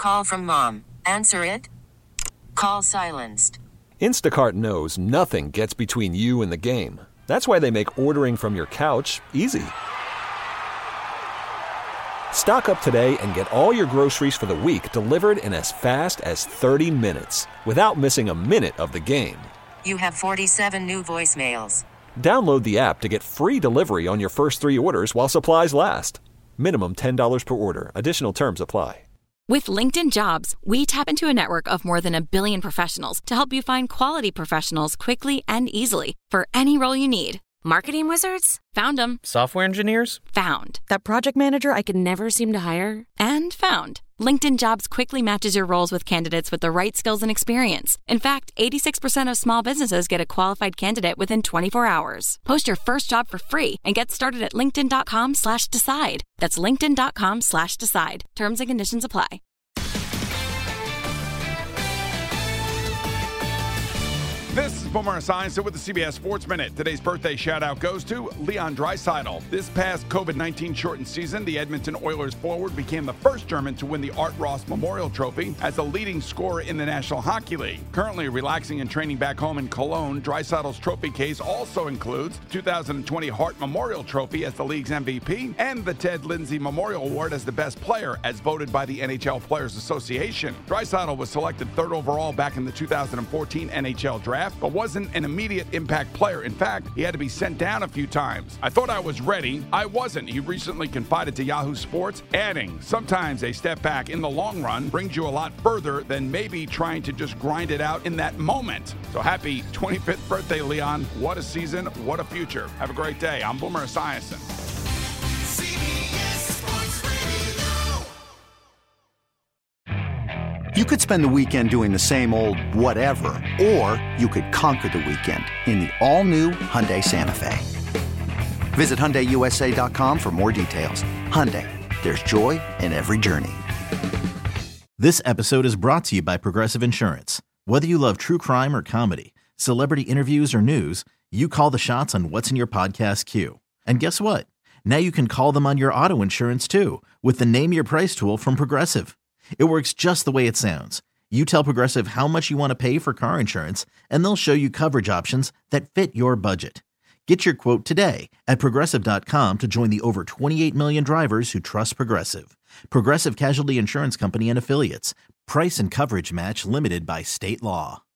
call from mom. Answer it. Call silenced. Instacart knows nothing gets between you and the game. That's why they make ordering from your couch easy. Stock up today and get all your groceries for the week delivered in as fast as 30 minutes without missing a minute of the game. You have 47 new voicemails. Download the app to get free delivery on your first 3 orders while supplies last. Minimum $10 per order. Additional terms apply. With LinkedIn Jobs, we tap into a network of more than 1 billion professionals to help you find quality professionals quickly and easily for any role you need. Marketing wizards? Found them. Software engineers? Found. That project manager I could never seem to hire? And found. LinkedIn Jobs quickly matches your roles with candidates with the right skills and experience. In fact, 86% of small businesses get a qualified candidate within 24 hours. Post your first job for free and get started at linkedin.com/decide. That's linkedin.com/decide. Terms and conditions apply. This is Boomer Esiason with the CBS Sports Minute. Today's birthday shout-out goes to Leon Draisaitl. This past COVID-19 shortened season, the Edmonton Oilers forward became the first German to win the Art Ross Memorial Trophy as the leading scorer in the National Hockey League. Currently relaxing and training back home in Cologne, Draisaitl's trophy case also includes the 2020 Hart Memorial Trophy as the league's MVP and the Ted Lindsay Memorial Award as the best player, as voted by the NHL Players Association. Draisaitl was selected 3rd overall back in the 2014 NHL Draft, but wasn't an immediate impact player. In fact, he had to be sent down a few times. I thought I was ready. I wasn't. He recently confided to Yahoo Sports, adding, sometimes a step back in the long run brings you a lot further than maybe trying to just grind it out in that moment. So happy 25th birthday, Leon. What a season. What a future. Have a great day. I'm Boomer Esiason. You could spend the weekend doing the same old whatever, or you could conquer the weekend in the all-new Hyundai Santa Fe. Visit HyundaiUSA.com for more details. Hyundai, there's joy in every journey. This episode is brought to you by Progressive Insurance. Whether you love true crime or comedy, celebrity interviews or news, you call the shots on what's in your podcast queue. And guess what? Now you can call them on your auto insurance too, with the Name Your Price tool from Progressive. It works just the way it sounds. You tell Progressive how much you want to pay for car insurance, and they'll show you coverage options that fit your budget. Get your quote today at Progressive.com to join the over 28 million drivers who trust Progressive. Progressive Casualty Insurance Company and Affiliates. Price and coverage match limited by state law.